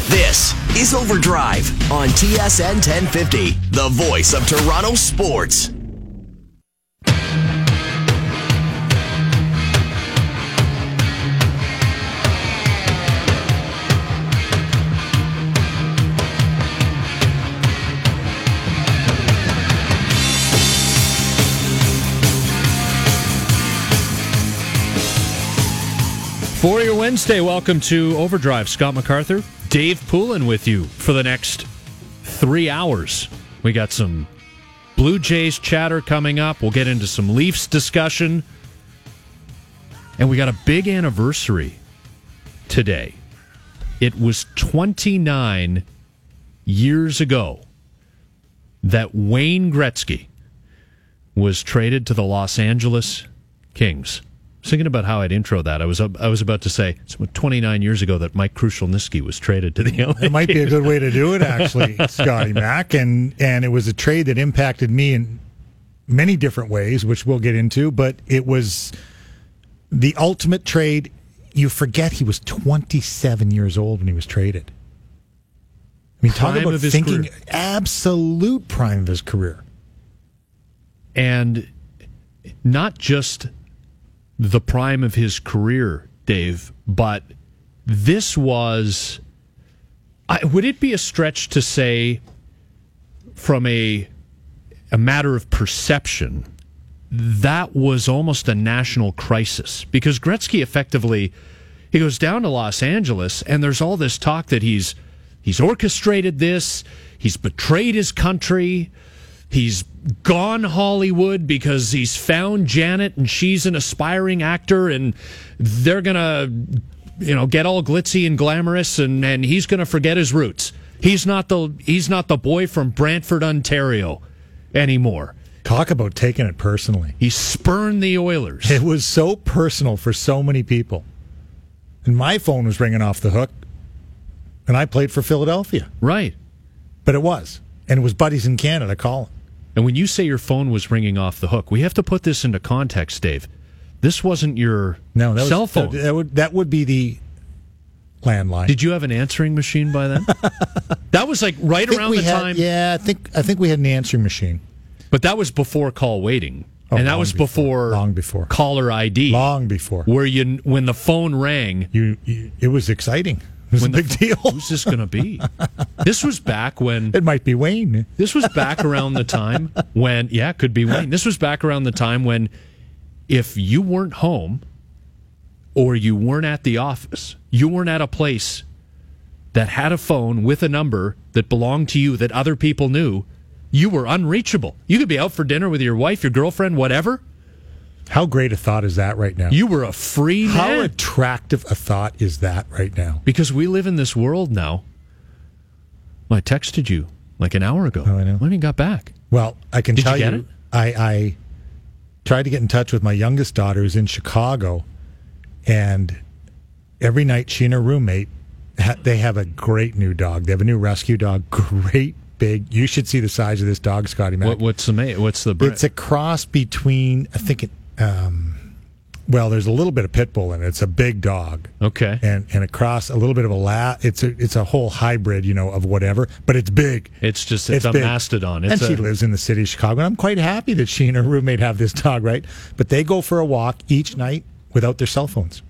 This is Overdrive on TSN 1050, the voice of Toronto sports. For your Wednesday, welcome to Overdrive. Scott MacArthur, Dave Poulin with you for the next 3 hours. We got some Blue Jays chatter coming up. We'll get into some Leafs discussion. And we got a big anniversary today. It was 29 years ago that Wayne Gretzky was traded to the Los Angeles Kings. I was thinking about how I'd intro that. I was about to say it's 29 years ago that Mike Krushelnyski was traded to the LA. It might be a good way to do it, actually, Scotty Mac. And it was a trade that impacted me in many different ways, which we'll get into. But it was the ultimate trade. You forget he was 27 years old when he was traded. I mean, talk about thinking career. Absolute prime of his career. And not just the prime of his career, Dave, but this was... would it be a stretch to say, from a matter of perception, that was almost a national crisis? Because Gretzky effectively, he goes down to Los Angeles, and there's all this talk that he's orchestrated this, he's betrayed his country, he's gone Hollywood because he's found Janet and she's an aspiring actor and they're going to, get all glitzy and glamorous and he's going to forget his roots. He's not the boy from Brantford, Ontario anymore. Talk about taking it personally. He spurned the Oilers. It was so personal for so many people. And my phone was ringing off the hook and I played for Philadelphia. Right. But it was. And it was buddies in Canada calling. And when you say your phone was ringing off the hook, we have to put this into context, Dave. This wasn't your cell phone. That would be the landline. Did you have an answering machine by then? That was like right around the time. Yeah, I think we had an answering machine. But that was before call waiting. And that was long before caller ID. Long before. Where when the phone rang, it was exciting. It was a big deal. Who's this going to be? This was back when... It might be Wayne. This was back around the time when... Yeah, it could be Wayne. This was back around the time when if you weren't home or you weren't at the office, you weren't at a place that had a phone with a number that belonged to you that other people knew, you were unreachable. You could be out for dinner with your wife, your girlfriend, whatever. How great a thought is that right now? You were a free man. How attractive a thought is that right now? Because we live in this world now. Well, I texted you like an hour ago. Oh, I know. When you got back? Well, I can tell you. Did you get it? I tried to get in touch with my youngest daughter who's in Chicago, and every night she and her roommate, they have a great new dog. They have a new rescue dog. Great. Big. You should see the size of this dog, Scotty Mac. What's the brand? It's a cross between, I think there's a little bit of pit bull in it. It's a big dog. Okay. And a cross, a little bit of it's a whole hybrid, of whatever, but it's big. It's a big mastodon. And she lives in the city of Chicago, and I'm quite happy that she and her roommate have this dog, right? But they go for a walk each night without their cell phones.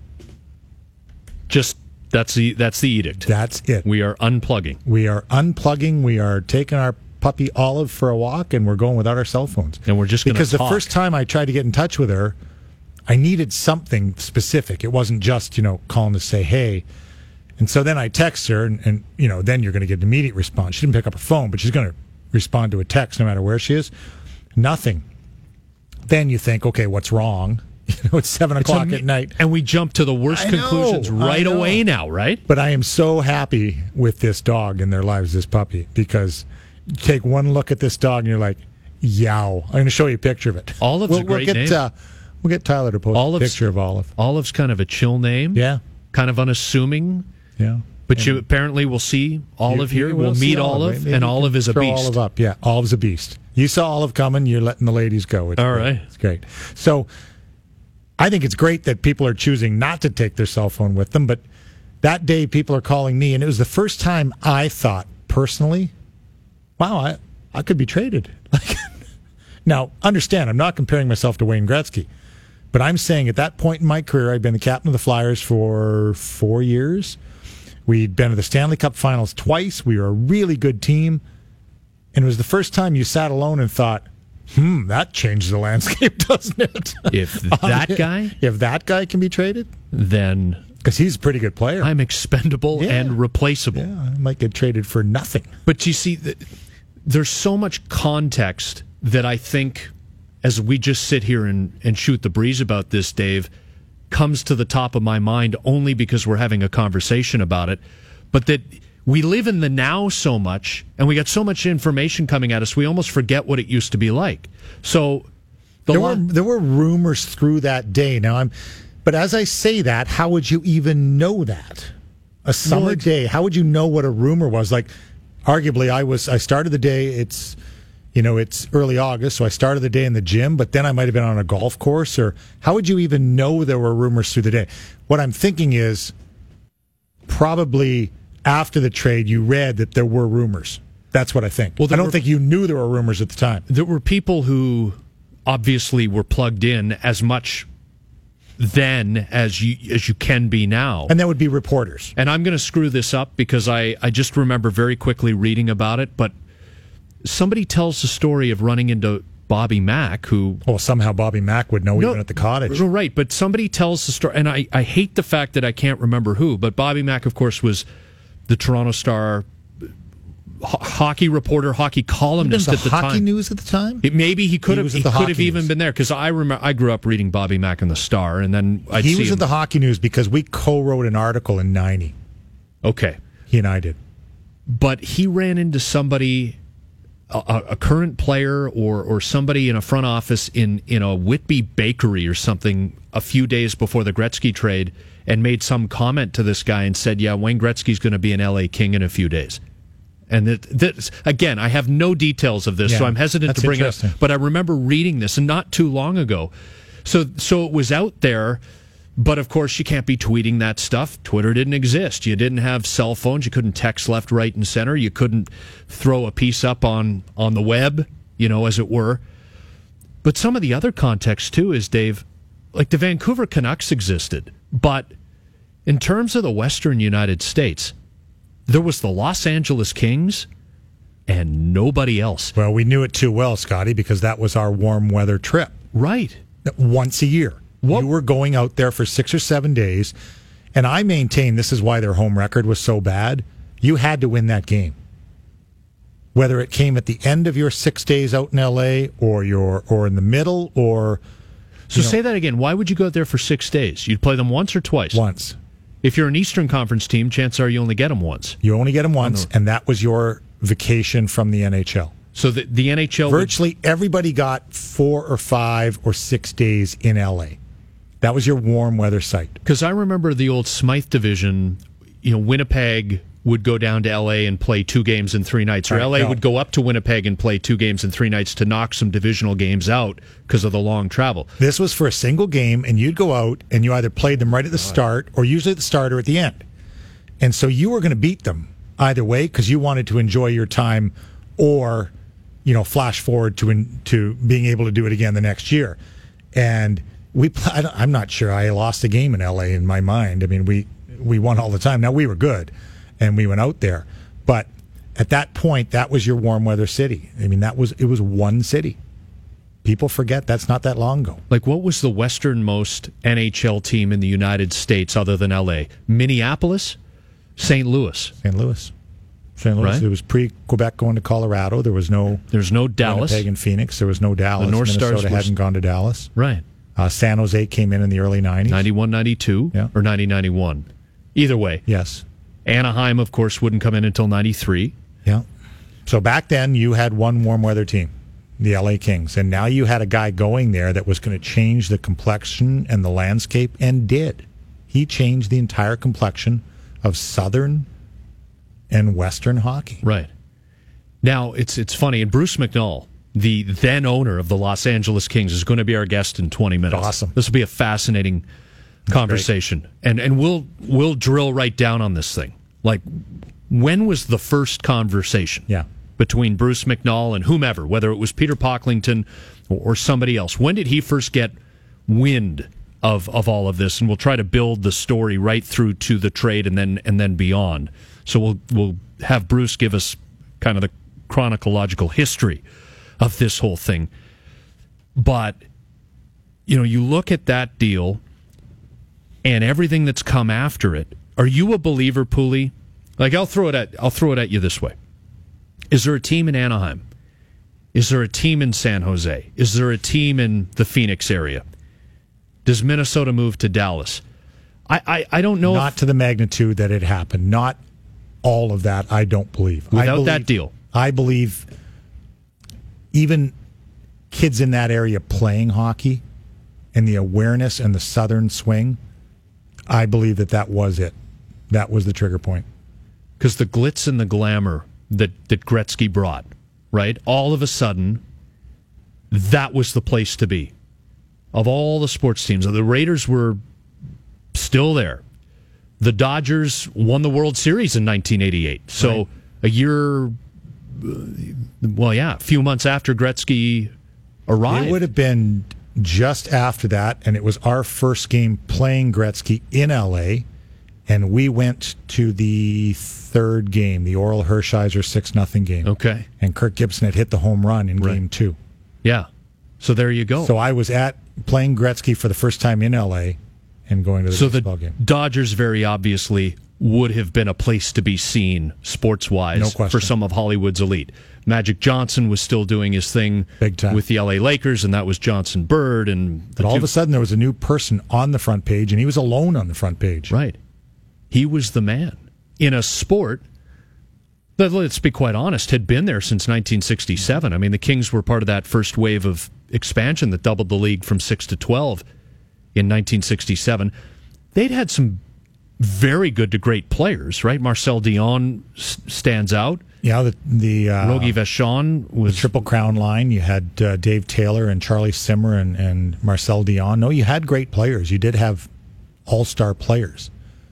That's the edict. That's it. We are unplugging. We are taking our puppy Olive for a walk, and we're going without our cell phones. And we're just going to talk. Because the first time I tried to get in touch with her, I needed something specific. It wasn't just, calling to say, hey. And so then I text her, and then you're going to get an immediate response. She didn't pick up her phone, but she's going to respond to a text no matter where she is. Nothing. Then you think, okay, what's wrong? It's 7 o'clock at night. And we jump to the worst conclusions right away now, right? But I am so happy with this dog in their lives, this puppy, because you take one look at this dog and you're like, yow. I'm going to show you a picture of it. Olive's a great name. We'll get Tyler to post a picture of Olive. Olive's kind of a chill name. Yeah. Kind of unassuming. Yeah. But you apparently will see Olive here. We'll meet Olive, and Olive is a beast. Olive up, yeah. Olive's a beast. You saw Olive coming, you're letting the ladies go. All right. It's great. So I think it's great that people are choosing not to take their cell phone with them, but that day people are calling me, and it was the first time I thought personally, wow, I could be traded. Now, understand, I'm not comparing myself to Wayne Gretzky, but I'm saying at that point in my career, I'd been the captain of the Flyers for 4 years. We'd been to the Stanley Cup Finals twice. We were a really good team. And it was the first time you sat alone and thought, that changed the landscape, doesn't it? If that guy? If that guy can be traded? Then... Because he's a pretty good player. I'm expendable and replaceable. Yeah, I might get traded for nothing. But you see, there's so much context that I think, as we just sit here and shoot the breeze about this, Dave, comes to the top of my mind only because we're having a conversation about it. But that we live in the now so much, and we got so much information coming at us, we almost forget what it used to be like. So there were rumors through that day. But as I say that, how would you even know that? A summer day, how would you know what a rumor was? Like, arguably, I started the day, it's early August, so I started the day in the gym, but then I might have been on a golf course, or how would you even know there were rumors through the day? What I'm thinking is probably after the trade, you read that there were rumors. That's what I think. Well, I don't think you knew there were rumors at the time. There were people who obviously were plugged in as much then as you can be now. And that would be reporters. And I'm going to screw this up because I just remember very quickly reading about it, but somebody tells the story of running into Bobby Mack, who... Well, somehow Bobby Mack would know even at the cottage. Right, but somebody tells the story, and I hate the fact that I can't remember who, but Bobby Mack, of course, was the Toronto Star hockey reporter, hockey columnist at the time. Hockey News at the time? Maybe he could have even been there, because I remember I grew up reading Bobby Mack in the Star, and then he was at the Hockey News because we co-wrote an article in '90. Okay. He and I did. But he ran into somebody, a current player or somebody in a front office in a Whitby bakery or something a few days before the Gretzky trade, and made some comment to this guy and said, yeah, Wayne Gretzky's going to be an LA King in a few days. And again, I have no details of this, so I'm hesitant to bring it up. But I remember reading this, and not too long ago. So it was out there, but of course you can't be tweeting that stuff. Twitter didn't exist. You didn't have cell phones. You couldn't text left, right, and center. You couldn't throw a piece up on the web, as it were. But some of the other context, too, is, Dave, like the Vancouver Canucks existed. But in terms of the Western United States, there was the Los Angeles Kings and nobody else. Well, we knew it too well, Scotty, because that was our warm weather trip. Right. Once a year. You were going out there for 6 or 7 days, and I maintain this is why their home record was so bad. You had to win that game. Whether it came at the end of your 6 days out in LA or in the middle or... So say that again. Why would you go out there for 6 days? You'd play them once or twice? Once. If you're an Eastern Conference team, chances are you only get them once. You only get them once, and that was your vacation from the NHL. So the NHL... Virtually everybody got 4 or 5 or 6 days in LA. That was your warm weather site. Because I remember the old Smythe division, Winnipeg would go down to LA and play 2 games in 3 nights, or LA would go up to Winnipeg and play 2 games in 3 nights to knock some divisional games out because of the long travel. This was for a single game, and you'd go out and you either played them right at the start or usually at the start or at the end. And so you were going to beat them either way because you wanted to enjoy your time or, flash forward to being able to do it again the next year. And I'm not sure I lost a game in LA in my mind. I mean, we won all the time. Now, we were good, and we went out there. But at that point, that was your warm weather city. I mean, it was one city. People forget that's not that long ago. Like, what was the westernmost NHL team in the United States other than LA? Minneapolis? St. Louis. St. Louis. Right? It was pre-Quebec going to Colorado. There's no Dallas. Winnipeg and Phoenix. There was no Dallas. The North Minnesota Stars hadn't gone to Dallas. Right. San Jose came in the early 90s. 91, 92, or 90, 91. Either way. Yes. Anaheim, of course, wouldn't come in until 93. Yeah. So back then, you had one warm weather team, the LA Kings. And now you had a guy going there that was going to change the complexion and the landscape, and did. He changed the entire complexion of Southern and Western hockey. Right. Now, it's funny, and Bruce McNall, the then owner of the Los Angeles Kings, is going to be our guest in 20 minutes. Awesome. This will be a fascinating conversation, and we'll drill right down on this thing. Like, when was the first conversation? Yeah. Between Bruce McNall and whomever, whether it was Peter Pocklington or somebody else. When did he first get wind of all of this? And we'll try to build the story right through to the trade and then beyond. So we'll have Bruce give us kind of the chronological history of this whole thing. But you look at that deal and everything that's come after it. Are you a believer, Pooley? Like, I'll throw it at you this way. Is there a team in Anaheim? Is there a team in San Jose? Is there a team in the Phoenix area? Does Minnesota move to Dallas? I don't know. Not to the magnitude that it happened. Not all of that, I don't believe. Without that deal. I believe even kids in that area playing hockey and the awareness and the southern swing, I believe that was it. That was the trigger point. Because the glitz and the glamour that Gretzky brought, right? All of a sudden, that was the place to be. Of all the sports teams, the Raiders were still there. The Dodgers won the World Series in 1988. So right. a year, a few months after Gretzky arrived. It would have been just after that, and it was our first game playing Gretzky in L.A., and we went to the third game, the Oral Hershiser 6-0 game. Okay. And Kirk Gibson had hit the home run in Game 2. Yeah. So there you go. So I was playing Gretzky for the first time in L.A. and going to the baseball game. Dodgers very obviously would have been a place to be seen sports-wise for some of Hollywood's elite. Magic Johnson was still doing his thing big time with the LA Lakers, and that was Johnson Bird. But all of a sudden there was a new person on the front page, and he was alone on the front page. Right. He was the man in a sport that, let's be quite honest, had been there since 1967. I mean, the Kings were part of that first wave of expansion that doubled the league from 6 to 12 in 1967. They'd had some very good to great players, right? Marcel Dion stands out. Yeah, the Rogie Vachon was the Triple Crown line. You had Dave Taylor and Charlie Simmer and Marcel Dion. No, you had great players. You did have all-star players.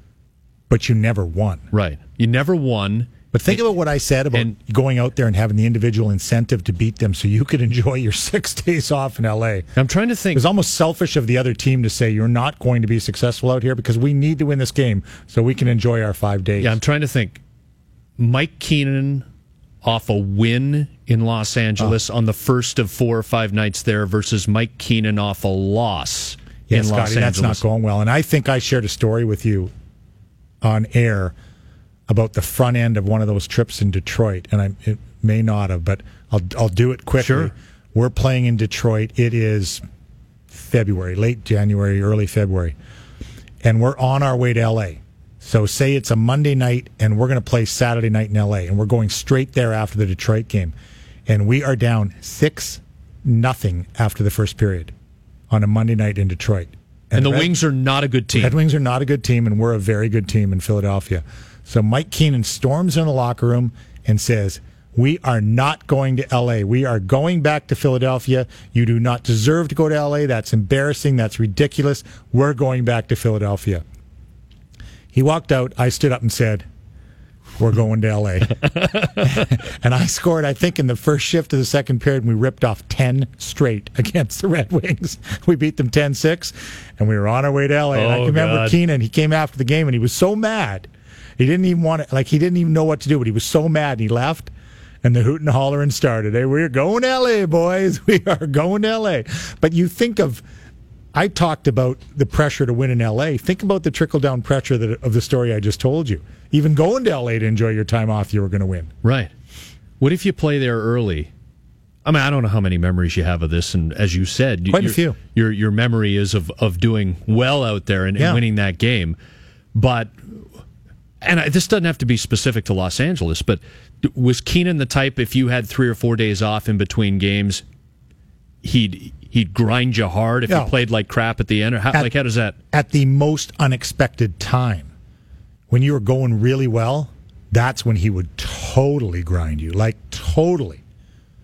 But you never won. Right. You never won. But think about what I said about going out there and having the individual incentive to beat them so you could enjoy your 6 days off in L.A. I'm trying to think. It was almost selfish of the other team to say, you're not going to be successful out here because we need to win this game so we can enjoy our 5 days. Yeah, I'm trying to think. Mike Keenan off a win in Los Angeles on the first of 4 or 5 nights there versus Mike Keenan off a loss in Los Angeles. That's not going well. And I think I shared a story with you on air about the front end of one of those trips in Detroit, and it may not have, but I'll do it quickly. Sure. We're playing in Detroit. It is February, late January, early February, and we're on our way to L.A. So say it's a Monday night, and we're going to play Saturday night in L.A., and we're going straight there after the Detroit game, and we are down 6-0 after the first period on a Monday night in Detroit. And the Wings are not a good team. Red Wings are not a good team, and we're a very good team in Philadelphia. So Mike Keenan storms in the locker room and says, we are not going to L.A. We are going back to Philadelphia. You do not deserve to go to L.A. That's embarrassing. That's ridiculous. We're going back to Philadelphia. He walked out. I stood up and said, we're going to L.A. And I scored, I think, in the first shift of the second period, and we ripped off 10 straight against the Red Wings. We beat them 10-6, and we were on our way to L.A. And I can remember Keenan, he came after the game, and he was so mad. He didn't even want to, he didn't even know what to do, but he was so mad, and he left, and the hooting and hollering started. Hey, we're going to L.A., boys. We are going to L.A. But you think of, I talked about the pressure to win in L.A. Think about the trickle-down pressure of the story I just told you. Even going to L.A. to enjoy your time off, you were going to win. Right. What if you play there early? I mean, I don't know how many memories you have of this, and as you said, quite a few. Your memory is of doing well out there and winning that game. But, this doesn't have to be specific to Los Angeles, but was Keenan the type, if you had 3 or 4 days off in between games, he'd grind you hard if you played like crap at the end? Or how does that? At the most unexpected time. When you were going really well, that's when he would totally grind you, totally,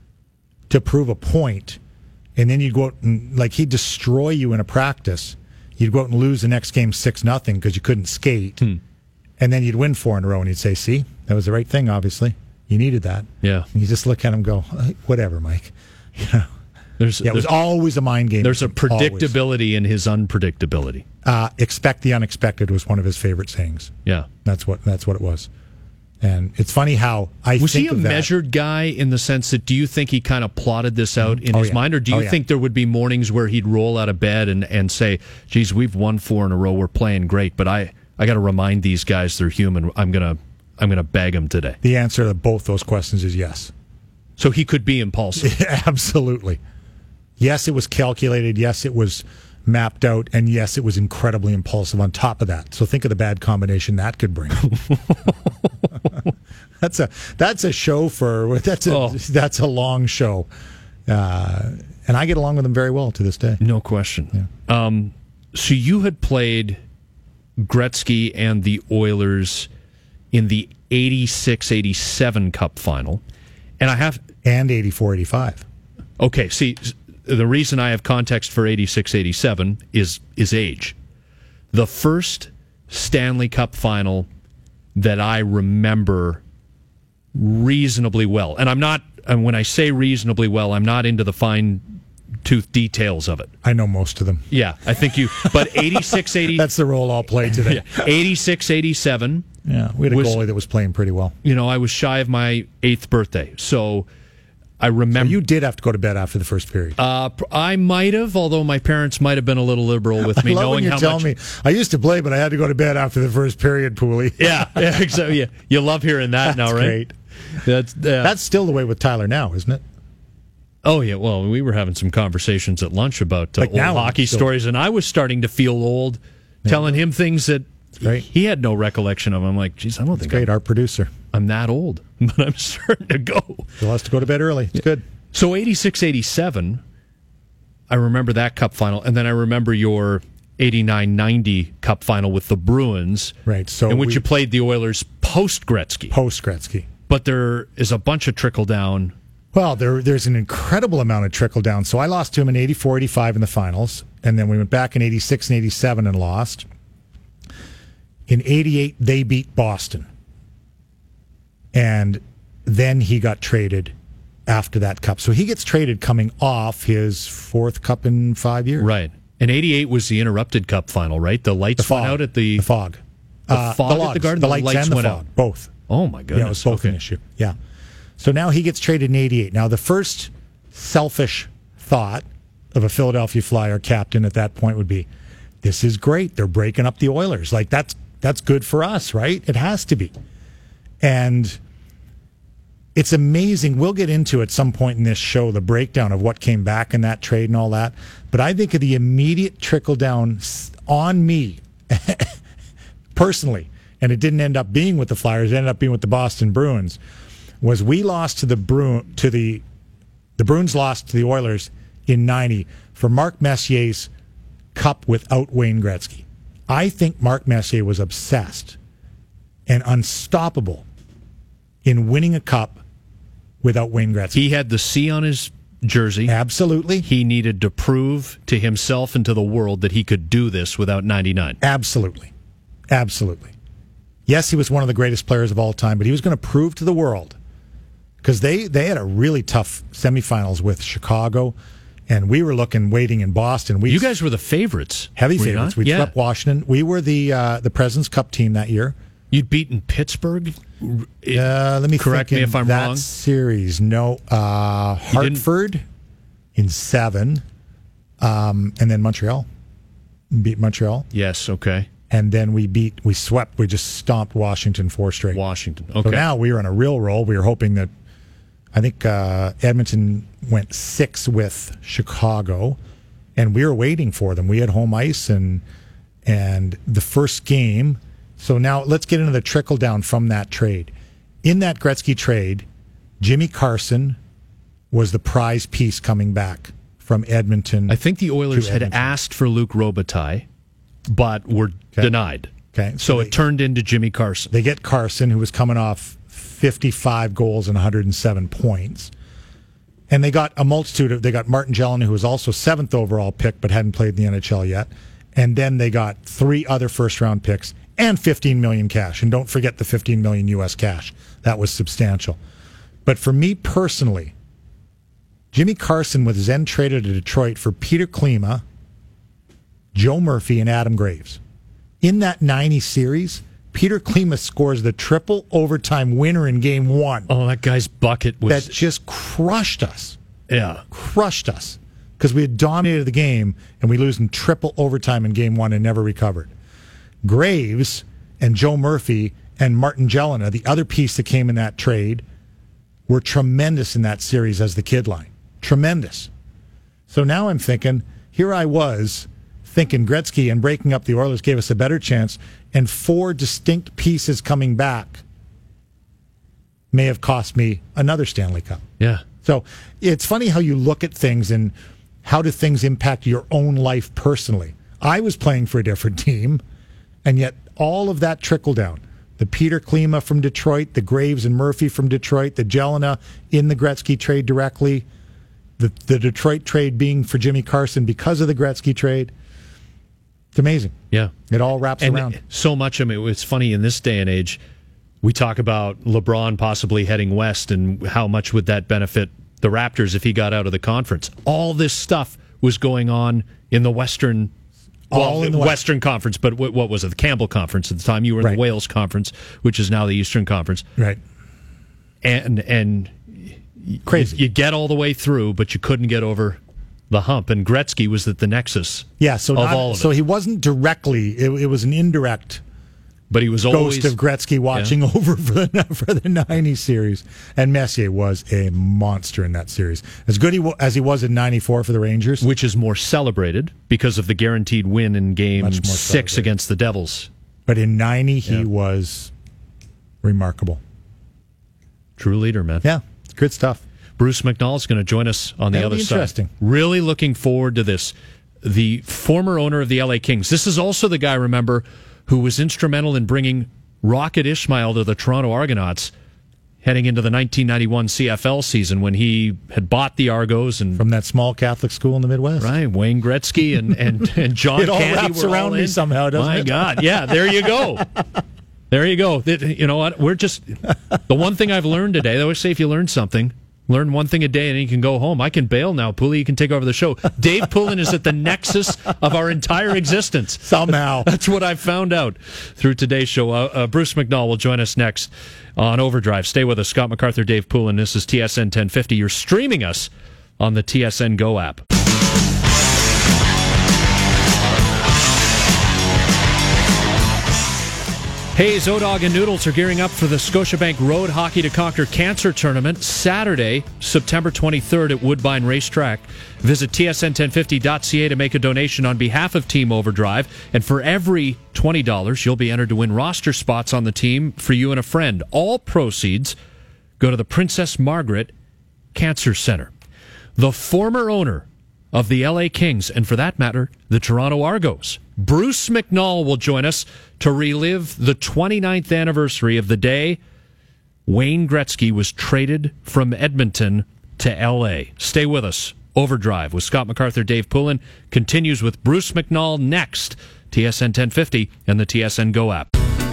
to prove a point. And then you'd go out and, he'd destroy you in a practice. You'd go out and lose the next game 6-0 because you couldn't skate. And then you'd win 4 in a row, and you'd say, see, that was the right thing, obviously. You needed that. Yeah. And you just look at him and go, whatever, Mike. You know, it was always a mind game. There's a predictability in his unpredictability. Expect the unexpected was one of his favorite sayings. Yeah. That's what it was. And it's funny how was he a measured guy in the sense that, do you think he kind of plotted this out in his mind, or do you think there would be mornings where he'd roll out of bed and say, geez, we've won 4 in a row, we're playing great, but I got to remind these guys they're human. I'm gonna bag them today. The answer to both those questions is yes. So he could be impulsive. Absolutely. Yes, it was calculated. Yes, it was mapped out, and yes, it was incredibly impulsive on top of that. So think of the bad combination that could bring. That's a show that's a long show, and I get along with him very well to this day. No question. Yeah. So you had played Gretzky and the Oilers in the 86-87 Cup final, and 84-85. Okay, see, the reason I have context for 86-87 is age. The first Stanley Cup final that I remember reasonably well, and when I say reasonably well, I'm not into the fine-tooth details of it. I know most of them. Yeah, I think but 86-80... That's the role I'll play today. 86-87... Yeah, we had a goalie that was playing pretty well. You know, I was shy of my 8th birthday, so I remember... So you did have to go to bed after the first period. I might have, although my parents might have been a little liberal with me, knowing how much... me, I used to play, but I had to go to bed after the first period, Pooley. Yeah, exactly. Yeah. You love hearing that now, right? Great. That's still the way with Tyler now, isn't it? Oh, yeah. Well, we were having some conversations at lunch about old hockey stories, and I was starting to feel old, telling him things that he had no recollection of. I'm like, geez, I don't think great. Our producer. I'm that old, but I'm starting to go. He'll have to go to bed early. It's good. So 86-87, I remember that Cup final, and then I remember your 89-90 Cup final with the Bruins, right? So in which you played the Oilers post-Gretzky. Post-Gretzky. But there is a bunch of trickle-down. Well, there's an incredible amount of trickle-down. So I lost to him in 84-85 in the finals, and then we went back in 86 and 87 and lost. In 88, they beat Boston. And then he got traded after that Cup. So he gets traded coming off his 4th Cup in 5 years. Right. And 88 was the interrupted Cup final, right? The lights went out at the fog. The fog at the Garden? The lights and the fog, out. both. Oh, my goodness. Yeah, it was both an issue. Yeah. So now he gets traded in 88. Now, the first selfish thought of a Philadelphia Flyer captain at that point would be, this is great. They're breaking up the Oilers. Like, that's good for us, right? It has to be. And it's amazing. We'll get into at some point in this show the breakdown of what came back in that trade and all that. But I think of the immediate trickle down on me personally, and it didn't end up being with the Flyers, it ended up being with the Boston Bruins, was we lost to the Bruins lost to the Oilers in 90 for Mark Messier's Cup without Wayne Gretzky. I think Mark Messier was obsessed and unstoppable in winning a Cup without Wayne Gretzky. He had the C on his jersey. Absolutely. He needed to prove to himself and to the world that he could do this without 99. Absolutely. Absolutely. Yes, he was one of the greatest players of all time, but he was going to prove to the world, because they had a really tough semifinals with Chicago, and we were waiting in Boston. You guys were the favorites. Heavy favorites. We swept Washington. We were the President's Cup team that year. You'd beaten Pittsburgh? Let me correct me if I'm that wrong. Series, no. Hartford in 7, and then Montreal. Beat Montreal. Yes, okay. And then we just stomped Washington 4 straight. Washington, okay. So now we were on a real roll. We were hoping that, I think Edmonton went 6 with Chicago, and we were waiting for them. We had home ice, and the first game. So now let's get into the trickle down from that trade. In that Gretzky trade, Jimmy Carson was the prize piece coming back from Edmonton. I think the Oilers had asked for Luc Robitaille, but were denied. Okay, so it turned into Jimmy Carson. They get Carson, who was coming off 55 goals and 107 points. And they got a multitude of... They got Martin Gelinas, who was also 7th overall pick, but hadn't played in the NHL yet. And then they got 3 other first-round picks and $15 million cash. And don't forget the $15 million U.S. cash. That was substantial. But for me personally, Jimmy Carson was then traded to Detroit for Peter Klima, Joe Murphy, and Adam Graves. In that 90 series, Peter Klima scores the triple overtime winner in Game 1. Oh, that guy's bucket was... That just crushed us. Yeah. Crushed us. Because we had dominated the game, and we lose in triple overtime in Game 1 and never recovered. Graves and Joe Murphy and Martin Jelena, the other piece that came in that trade, were tremendous in that series as the kid line. Tremendous. So now I'm thinking, here I was thinking Gretzky and breaking up the Oilers gave us a better chance, and 4 distinct pieces coming back may have cost me another Stanley Cup. Yeah. So it's funny how you look at things and how do things impact your own life personally. I was playing for a different team, and yet all of that trickled down. The Peter Klima from Detroit, the Graves and Murphy from Detroit, the Jelena in the Gretzky trade directly, the Detroit trade being for Jimmy Carson because of the Gretzky trade. It's amazing. Yeah. It all wraps around. So much of it, it's funny in this day and age, we talk about LeBron possibly heading west and how much would that benefit the Raptors if he got out of the conference. All this stuff was going on in the Western Western Conference, but what was it? The Campbell Conference at the time. You were in the Wales Conference, which is now the Eastern Conference. Right. And crazy. You get all the way through, but you couldn't get over the hump. And Gretzky was at the nexus of all of it. So he wasn't directly, it was an indirect but he was always ghost of Gretzky watching over for the 90 series. And Messier was a monster in that series. As good as he was in 94 for the Rangers. Which is more celebrated because of the guaranteed win in Game 6 against the Devils. But in 90, he was remarkable. True leader, man. Yeah, it's good stuff. Bruce McNall is going to join us on the other side. Interesting. Really looking forward to this. The former owner of the LA Kings. This is also the guy, remember, who was instrumental in bringing Rocket Ismail to the Toronto Argonauts heading into the 1991 CFL season when he had bought the Argos. And from that small Catholic school in the Midwest. Right, Wayne Gretzky and John it all Candy wraps around me somehow, doesn't it? My God, yeah, there you go. There you go. You know what? We're just... The one thing I've learned today, they always say if you learn something... Learn one thing a day and then you can go home. I can bail now, Pooley. You can take over the show. Dave Poulin is at the nexus of our entire existence. Somehow. That's what I've found out through today's show. Bruce McNall will join us next on Overdrive. Stay with us. Scott MacArthur, Dave Poulin. This is TSN 1050. You're streaming us on the TSN Go app. Hayes, O-Dog, and Noodles are gearing up for the Scotiabank Road Hockey to Conquer Cancer Tournament Saturday, September 23rd at Woodbine Racetrack. Visit tsn1050.ca to make a donation on behalf of Team Overdrive. And for every $20, you'll be entered to win roster spots on the team for you and a friend. All proceeds go to the Princess Margaret Cancer Center. The former owner of the LA Kings, and for that matter, the Toronto Argos, Bruce McNall will join us to relive the 29th anniversary of the day Wayne Gretzky was traded from Edmonton to L.A. Stay with us. Overdrive with Scott MacArthur, Dave Poulin continues with Bruce McNall next. TSN 1050 and the TSN Go app.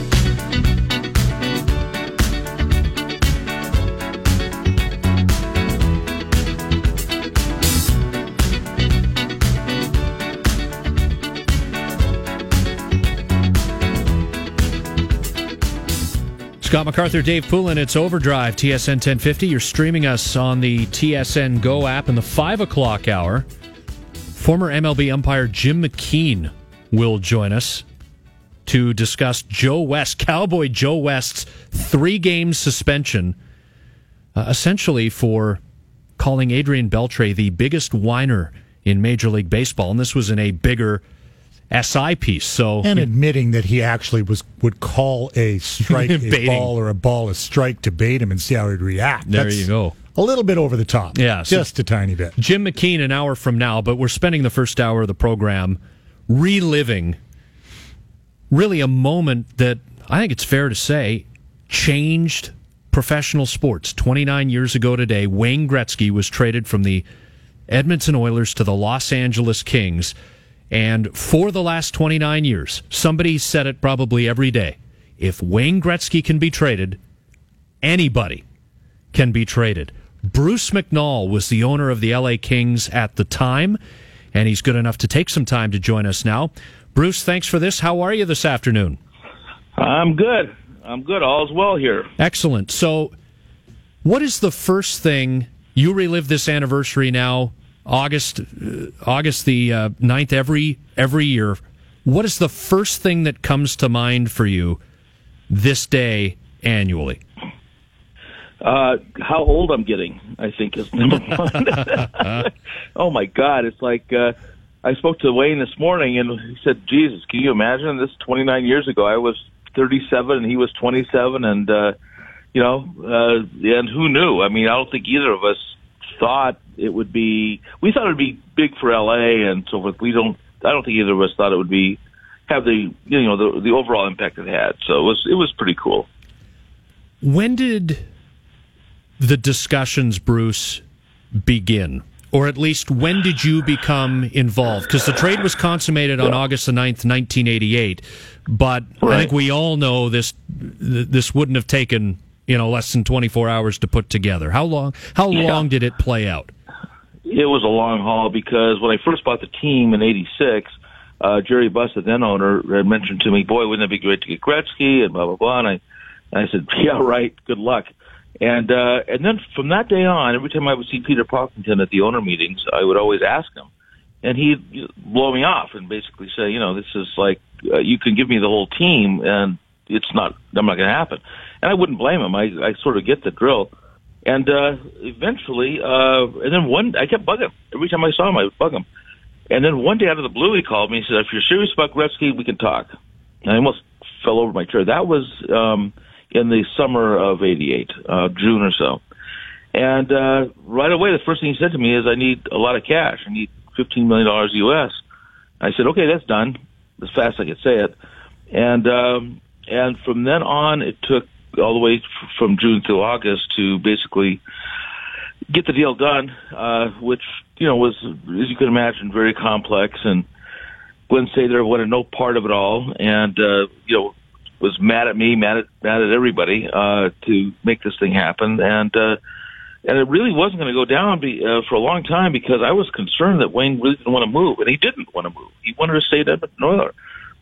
Scott MacArthur, Dave Poulin, it's Overdrive, TSN 1050. You're streaming us on the TSN Go app in the 5 o'clock hour. Former MLB umpire Jim McKean will join us to discuss Cowboy Joe West's 3-game suspension, essentially for calling Adrian Beltre the biggest whiner in Major League Baseball. And this was in a bigger SI piece, and admitting that he actually would call a strike a ball or a ball a strike to bait him and see how he'd react. There you go. A little bit over the top. Yeah. Just a tiny bit. Jim McKean an hour from now, but we're spending the first hour of the program reliving really a moment that I think it's fair to say changed professional sports. 29 years ago today, Wayne Gretzky was traded from the Edmonton Oilers to the Los Angeles Kings. And for the last 29 years, somebody said it probably every day. If Wayne Gretzky can be traded, anybody can be traded. Bruce McNall was the owner of the LA Kings at the time, and he's good enough to take some time to join us now. Bruce, thanks for this. How are you this afternoon? I'm good. All's well here. Excellent. So, what is the first thing, you relive this anniversary now, August the 9th every year. What is the first thing that comes to mind for you this day annually? How old I'm getting, I think, is number one. Oh, my God. It's like I spoke to Wayne this morning, and he said, Jesus, can you imagine this 29 years ago? I was 37, and he was 27, and, and who knew? I mean, I don't think either of us thought it would be, we thought it would be big for LA and so forth. I don't think either of us thought it would have the overall impact it had. So it was pretty cool. When did the discussions, Bruce, begin? Or at least, when did you become involved? Because the trade was consummated on August the 9th, 1988. But right. I think we all know this wouldn't have taken less than 24 hours to put together. How long did it play out? It was a long haul because when I first bought the team in '86, Jerry Buss, the then owner, had mentioned to me, "Boy, wouldn't it be great to get Gretzky?" and blah blah blah. And I said, "Yeah, right. Good luck." And then from that day on, every time I would see Peter Pocklington at the owner meetings, I would always ask him, and he'd blow me off and basically say, this is like you can give me the whole team, and I'm not going to happen. And I wouldn't blame him. I sort of get the drill. And eventually, and then I kept bugging him. Every time I saw him, I would bug him. And then one day out of the blue, he called me and said, "If you're serious about Gretzky, we can talk." And I almost fell over my chair. That was in the summer of '88, June or so. And right away, the first thing he said to me is, "I need a lot of cash. I need $15 million US." I said, "Okay, that's done," as fast as I could say it. And from then on, it took all the way from June through August to basically get the deal done, which, was, as you can imagine, very complex. And Glenn Sather wanted no part of it all, and, was mad at me, mad at everybody, to make this thing happen. And it really wasn't going to go down for a long time because I was concerned that Wayne really didn't want to move, and he didn't want to move. He wanted to stay at Edmonton Oilers.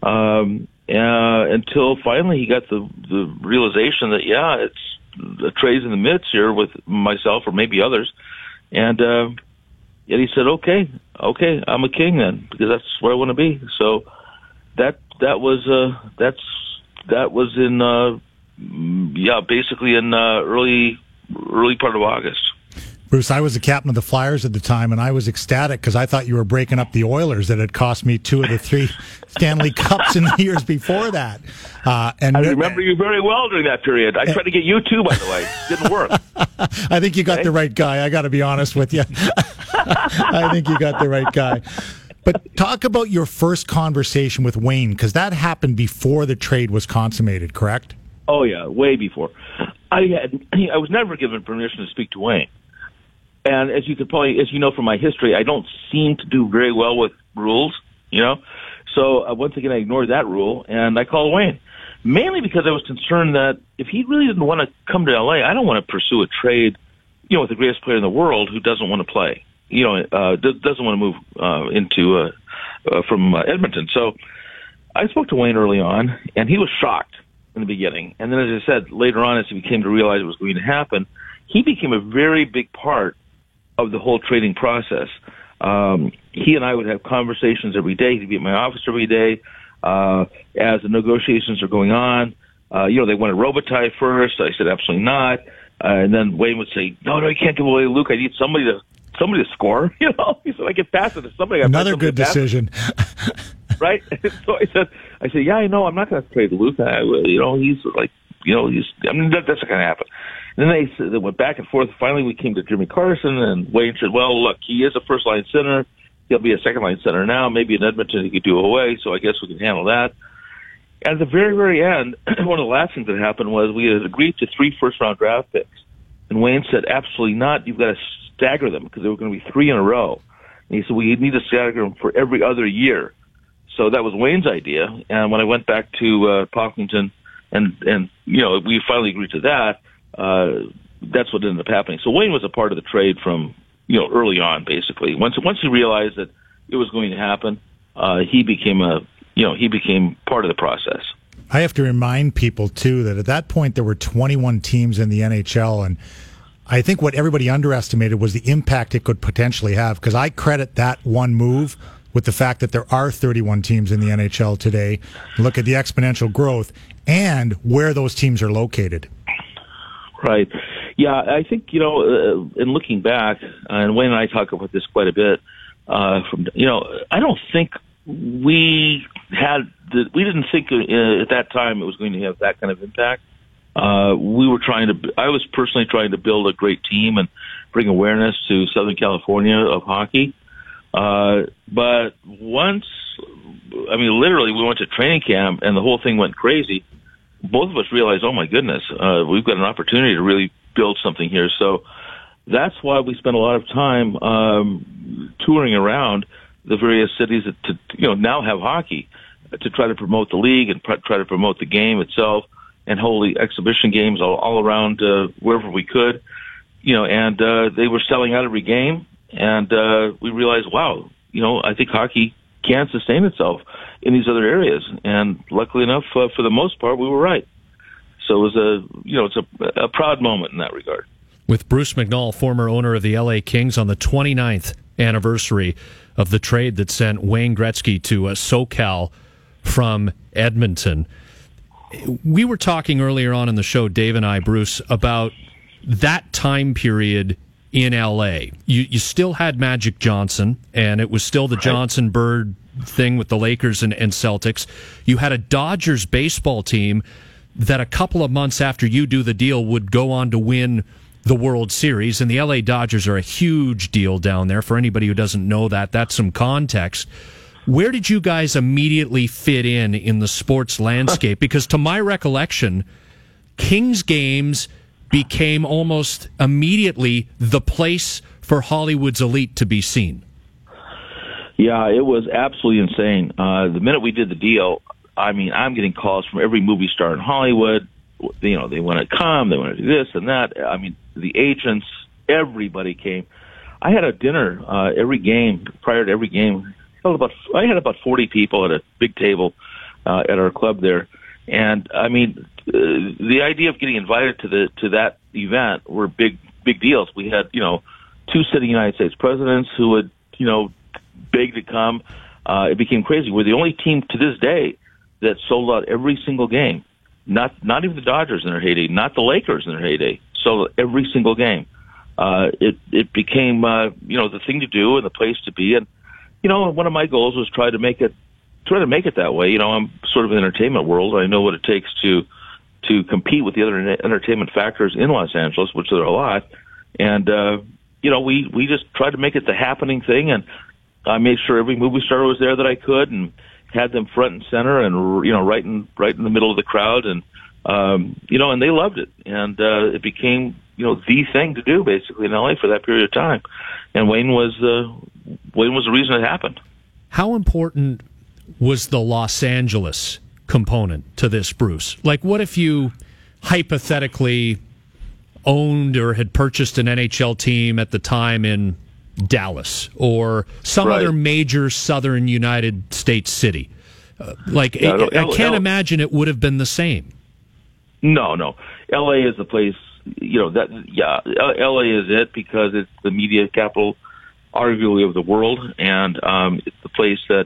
Until finally he got the realization that, it's a trade's in the midst here with myself or maybe others. And yet he said, okay, I'm a King then, because that's where I want to be. So that was in basically in early part of August. Bruce, I was the captain of the Flyers at the time, and I was ecstatic because I thought you were breaking up the Oilers that had cost me 2 of the 3 Stanley Cups in the years before that. And I remember you very well during that period. I tried to get you too, by the way. Didn't work. I think you got the right guy. I got to be honest with you. I think you got the right guy. But talk about your first conversation with Wayne, because that happened before the trade was consummated, correct? Oh, yeah, way before. I was never given permission to speak to Wayne. And as you know from my history, I don't seem to do very well with rules, So once again, I ignored that rule, and I called Wayne, mainly because I was concerned that if he really didn't want to come to L.A., I don't want to pursue a trade, with the greatest player in the world who doesn't want to play, doesn't want to move from Edmonton. So I spoke to Wayne early on, and he was shocked in the beginning. And then, as I said, later on, as he came to realize it was going to happen, he became a very big part of the whole trading process. He and I would have conversations every day. He'd be at my office every day. As the negotiations are going on, they wanted Robitaille first. I said, absolutely not. And then Wayne would say, no, you can't give away Luke. I need somebody to score. He said, I get past it. Somebody. Another good decision. Right? So I said, yeah, I know. I'm not going to trade Luke. He's like, that's not going to happen. And then they went back and forth. Finally, we came to Jimmy Carson, and Wayne said, well, look, he is a first-line center. He'll be a second-line center now. Maybe in Edmonton he could do away, so I guess we can handle that. And at the very, very end, one of the last things that happened was we had agreed to 3 first-round draft picks. And Wayne said, absolutely not. You've got to stagger them because there were going to be 3 in a row. And he said, we need to stagger them for every other year so that was Wayne's idea. And when I went back to Pocklington, and we finally agreed to that, that's what ended up happening. So Wayne was a part of the trade from early on, basically. Once he realized that it was going to happen, he became part of the process. I have to remind people, too, that at that point there were 21 teams in the NHL, and I think what everybody underestimated was the impact it could potentially have, because I credit that one move with the fact that there are 31 teams in the NHL today. Look at the exponential growth and where those teams are located. Right. Yeah, I think, in looking back, and Wayne and I talk about this quite a bit, I don't think we didn't think at that time it was going to have that kind of impact. I was personally trying to build a great team and bring awareness to Southern California of hockey. But once, literally we went to training camp and the whole thing went crazy. Both of us realized, oh my goodness, we've got an opportunity to really build something here. So that's why we spent a lot of time touring around the various cities that now have hockey, to try to promote the league and try to promote the game itself, and hold the exhibition games all around wherever we could. And they were selling out every game, and we realized, wow, I think hockey can sustain itself in these other areas. And luckily enough, for the most part, we were right. So it was it's a proud moment in that regard. With Bruce McNall, former owner of the LA Kings, on the 29th anniversary of the trade that sent Wayne Gretzky to SoCal from Edmonton. We were talking earlier on in the show, Dave and I, Bruce, about that time period in LA. You still had Magic Johnson, and it was still the Johnson-Bird thing with the Lakers and Celtics. You had a Dodgers baseball team that a couple of months after you do the deal would go on to win the World Series, and the LA Dodgers are a huge deal down there. For anybody who doesn't know that, that's some context. Where did you guys immediately fit in the sports landscape? Because to my recollection, Kings games became almost immediately the place for Hollywood's elite to be seen. Yeah, it was absolutely insane. The minute we did the deal, I'm getting calls from every movie star in Hollywood. They want to come, they want to do this and that. The agents, everybody came. I had a dinner every game, prior to every game. I had about 40 people at a big table at our club there. And the idea of getting invited to that event were big deals. We had, 2 sitting United States presidents who would, beg to come. It became crazy. We're the only team to this day that sold out every single game. Not even the Dodgers in their heyday, not the Lakers in their heyday. Sold out every single game. It became, the thing to do and the place to be. And, one of my goals was try to make it that way. I'm sort of in the entertainment world. I know what it takes to compete with the other entertainment factors in Los Angeles, which there are a lot. And, we just tried to make it the happening thing. And I made sure every movie star was there that I could, and had them front and center, and right in the middle of the crowd, and and they loved it, and it became the thing to do basically in LA for that period of time. And Wayne was the reason it happened. How important was the Los Angeles component to this, Bruce? Like, what if you hypothetically owned or had purchased an NHL team at the time in Dallas or some other major southern United States city? I can't imagine it would have been the same. No. LA is the place, LA is it, because it's the media capital, arguably, of the world, and it's the place that,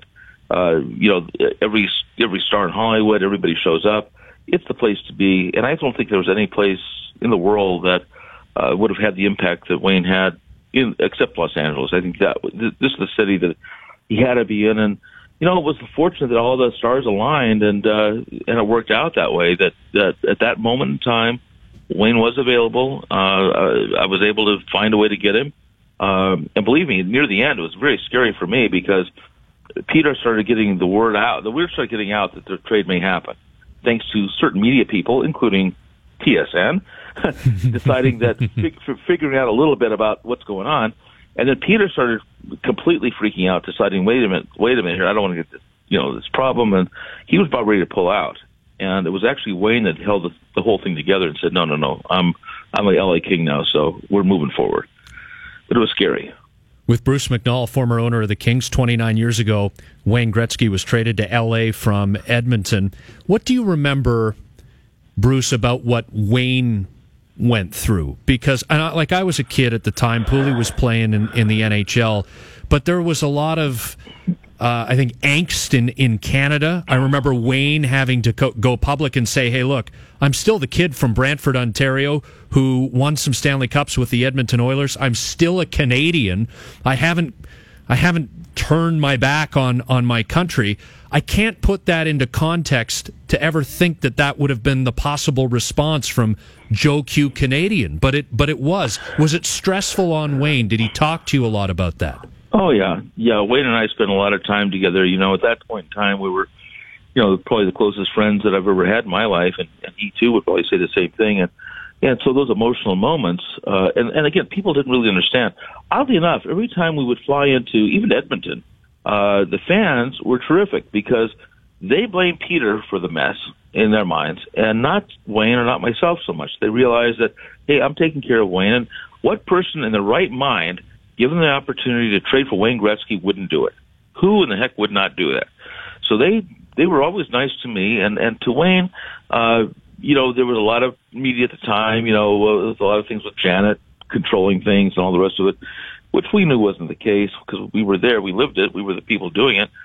every star in Hollywood, everybody shows up. It's the place to be, and I don't think there was any place in the world that would have had the impact that Wayne had, except Los Angeles. I think that this is the city that he had to be in, and it was fortunate that all the stars aligned, and it worked out that way. That at that moment in time, Wayne was available. I was able to find a way to get him, and believe me, near the end, it was very scary for me because Peter started getting the word out. The word started getting out that the trade may happen, thanks to certain media people, including TSN, deciding that, figuring out a little bit about what's going on. And then Peter started completely freaking out, deciding, wait a minute here, I don't want to get this problem, and he was about ready to pull out. And it was actually Wayne that held the whole thing together and said, no, I'm a LA King now, so we're moving forward. But it was scary. With Bruce McNall, former owner of the Kings, 29 years ago, Wayne Gretzky was traded to LA from Edmonton. What do you remember, Bruce, about what Wayne went through? Because I was a kid at the time, Pooley was playing in the NHL, but there was a lot of I think angst in Canada. I remember Wayne having to go public and say, hey, look, I'm still the kid from Brantford, Ontario, who won some Stanley Cups with the Edmonton Oilers. I'm still a Canadian. I haven't turned my back on my country. I can't put that into context to ever think that would have been the possible response from Joe Q Canadian, but it was. Was it stressful on Wayne? Did he talk to you a lot about that? Oh, yeah. Yeah, Wayne and I spent a lot of time together. At that point in time, we were, probably the closest friends that I've ever had in my life, and he, too, would probably say the same thing. And so those emotional moments, and again, people didn't really understand. Oddly enough, every time we would fly into, even Edmonton, the fans were terrific because they blamed Peter for the mess in their minds, and not Wayne or not myself so much. They realized that, hey, I'm taking care of Wayne, and what person in their right mind, given the opportunity to trade for Wayne Gretzky, wouldn't do it? Who in the heck would not do that? So they were always nice to me, and to Wayne, there was a lot of media at the time, there was a lot of things with Janet controlling things and all the rest of it, which we knew wasn't the case because we were there, we lived it, we were the people doing it.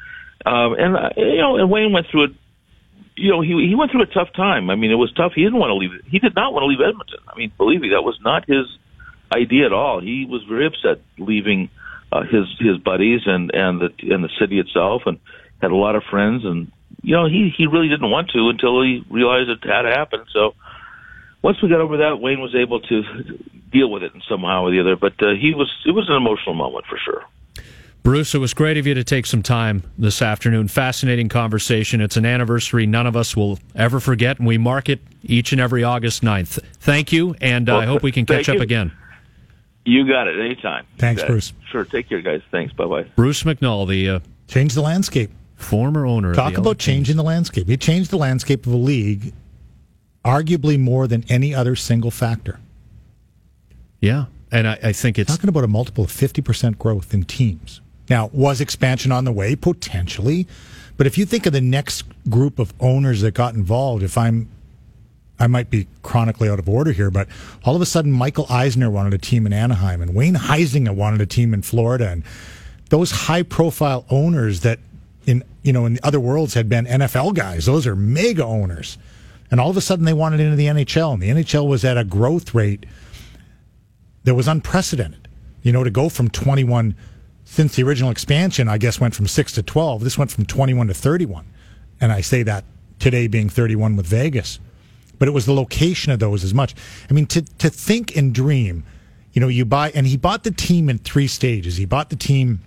And Wayne went through it. He went through a tough time. I mean, it was tough. He didn't want to leave. He did not want to leave Edmonton. I mean, believe me, that was not his idea at all. He was very upset leaving his buddies and the city itself, and had a lot of friends. And he really didn't want to until he realized it had to happen. So once we got over that, Wayne was able to deal with it in somehow or the other. But it was an emotional moment for sure. Bruce, it was great of you to take some time this afternoon. Fascinating conversation. It's an anniversary none of us will ever forget, and we mark it each and every August 9th. Thank you, and I hope we can catch up again. You got it. Anytime. Thanks, Bruce. Sure. Take care, guys. Thanks. Bye-bye. Bruce McNall, the Change the landscape. Former owner. Talk about changing the landscape. He changed the landscape of a league arguably more than any other single factor. Yeah, and I think it's... Talking about a multiple of 50% growth in teams. Now, was expansion on the way? Potentially. But if you think of the next group of owners that got involved, I might be chronically out of order here, but all of a sudden Michael Eisner wanted a team in Anaheim, and Wayne Huizenga wanted a team in Florida, and those high-profile owners that in the other worlds had been NFL guys, those are mega owners. And all of a sudden they wanted into the NHL, and the NHL was at a growth rate that was unprecedented. To go from 21... Since the original expansion, I guess, went from 6 to 12, this went from 21 to 31. And I say that today being 31 with Vegas. But it was the location of those as much. I mean, to think and dream, you buy, and he bought the team in 3 stages. He bought the team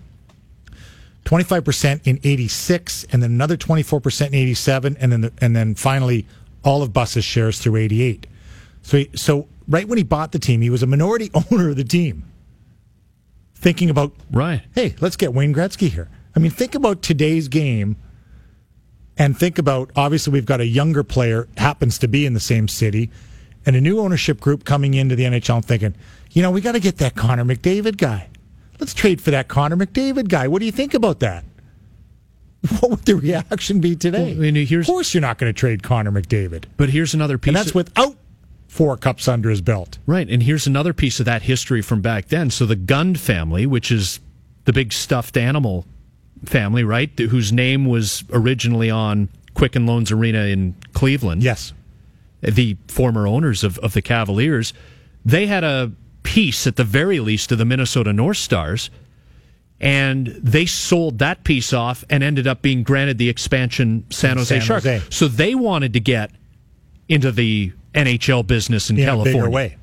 25% in 86, and then another 24% in 87, and then finally all of Buss's shares through 88. So right when he bought the team, he was a minority owner of the team. Thinking about, hey, let's get Wayne Gretzky here. I mean, think about today's game, and think about, obviously, we've got a younger player, happens to be in the same city, and a new ownership group coming into the NHL and thinking, we got to get that Connor McDavid guy. Let's trade for that Connor McDavid guy. What do you think about that? What would the reaction be today? Well, of course you're not going to trade Connor McDavid. But here's another piece. And that's without 4 cups under his belt. Right, and here's another piece of that history from back then. So the Gund family, which is the big stuffed animal family, right, whose name was originally on Quicken Loans Arena in Cleveland. Yes. The former owners of the Cavaliers, they had a piece, at the very least, of the Minnesota North Stars, and they sold that piece off and ended up being granted the expansion San Jose Sharks. So they wanted to get into the NHL business in California. In a bigger way.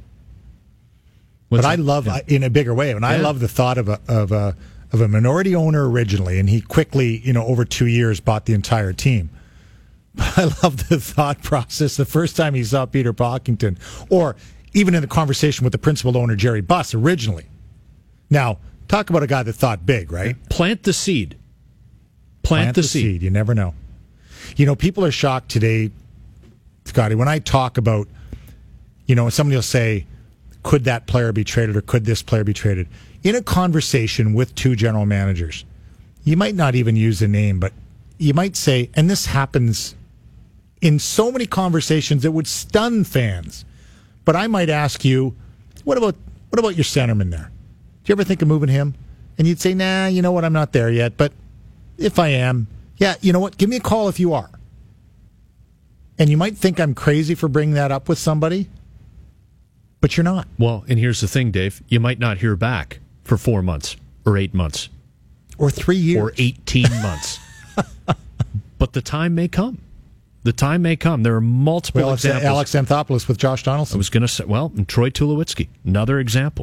But I love, in a bigger way, and I love the thought of a minority owner originally, and he quickly, over 2 years, bought the entire team. But I love the thought process the first time he saw Peter Pocklington, or even in the conversation with the principal owner, Jerry Buss, originally. Now, talk about a guy that thought big, right? Plant the seed. Plant the seed. You never know. You know, people are shocked today, Scotty, when I talk about, you know, somebody will say, could that player be traded or could this player be traded? In a conversation with two general managers, you might not even use a name, but you might say, and this happens in so many conversations that would stun fans, but I might ask you, what about your centerman there? Do you ever think of moving him? And you'd say, nah, you know what, I'm not there yet, but if I am, yeah, you know what, give me a call if you are. And you might think I'm crazy for bringing that up with somebody, but you're not. Well, and here's the thing, Dave. You might not hear back for 4 months or 8 months. Or 3 years. Or 18 months. But the time may come. The time may come. There are multiple examples. Alex Anthopoulos with Josh Donaldson. I was going to say, well, and Troy Tulowitzki. Another example.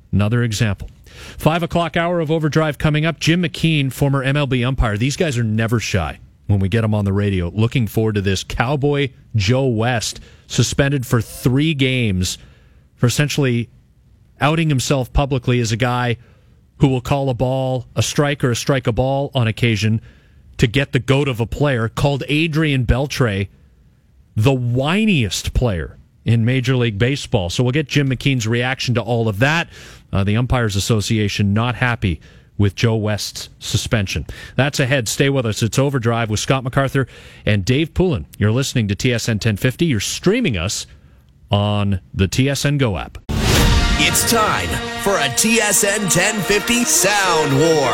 5 o'clock hour of Overdrive coming up. Jim McKean, former MLB umpire. These guys are never shy when we get them on the radio. Looking forward to this. Cowboy Joe West, suspended for 3 games for essentially outing himself publicly as a guy who will call a ball a strike or strike a ball on occasion to get the goat of a player, called Adrian Beltre the whiniest player in Major League Baseball. So we'll get Jim McKean's reaction to all of that. The Umpires Association not happy with Joe West's suspension. That's ahead. Stay with us. It's Overdrive with Scott MacArthur and Dave Poulin. You're listening to TSN 1050. You're streaming us on the TSN Go app. It's time for a TSN 1050 Sound War.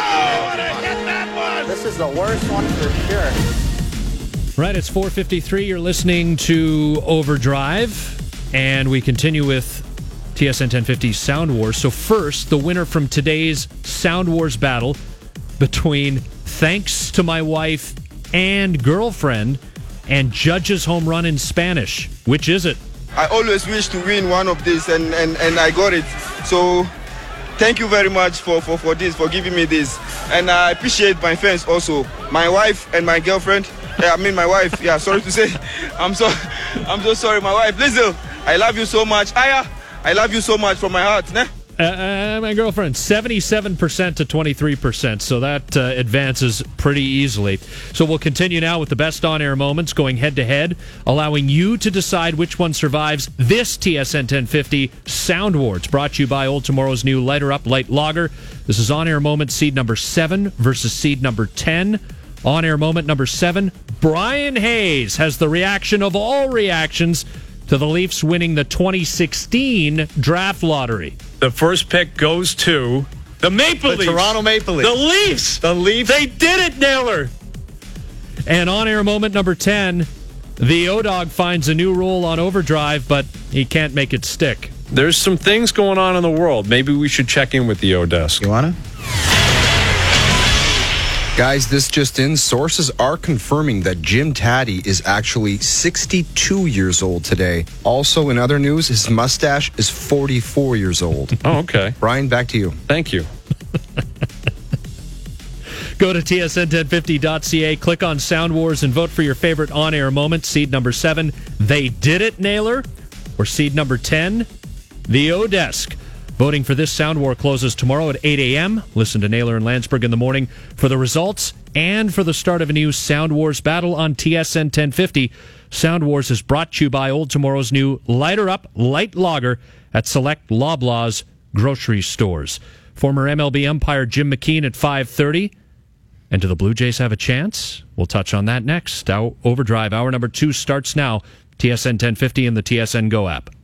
This is the worst one for sure. Right, it's 4:53. You're listening to Overdrive, and we continue with TSN 1050 Sound Wars. So first, the winner from today's Sound Wars battle between Thanks to My Wife and Girlfriend and Judge's Home Run in Spanish. Which is it? I always wish to win one of these, and I got it. So thank you very much for this, for giving me this. And I appreciate my fans also. My wife and my girlfriend. My wife. Yeah, sorry to say. I'm so sorry, my wife. Listen, I love you so much. Aya, I love you so much from my heart. Né? My girlfriend, 77% to 23%, so that advances pretty easily. So we'll continue now with the best on-air moments, going head-to-head, allowing you to decide which one survives this TSN 1050 Sound Wars, brought to you by Old Tomorrow's new Lighter Up Light Lager. This is on-air moment seed number 7 versus seed number 10. On-air moment number 7, Brian Hayes has the reaction of all reactions to the Leafs winning the 2016 draft lottery. The first pick goes to the Maple Leafs. Toronto Maple Leafs. The Leafs. The Leafs. They did it, Naylor. And on-air moment number 10, the O-Dog finds a new role on Overdrive, but he can't make it stick. There's some things going on in the world. Maybe we should check in with the O-Desk. You wanna? Guys, this just in. Sources are confirming that Jim Taddy is actually 62 years old today. Also, in other news, his mustache is 44 years old. Oh, okay. Brian, back to you. Thank you. Go to tsn1050.ca, click on Sound Wars, and vote for your favorite on-air moment. Seed number 7, They Did It, Naylor. Or seed number 10, The O-Desk. Voting for this Sound War closes tomorrow at 8 a.m. Listen to Naylor and Landsberg in the morning for the results and for the start of a new Sound Wars battle on TSN 1050. Sound Wars is brought to you by Old Tomorrow's new Lighter Up Light Lager at select Loblaws grocery stores. Former MLB umpire Jim McKean at 5:30. And do the Blue Jays have a chance? We'll touch on that next. Overdrive, hour number 2 starts now. TSN 1050 and the TSN Go app.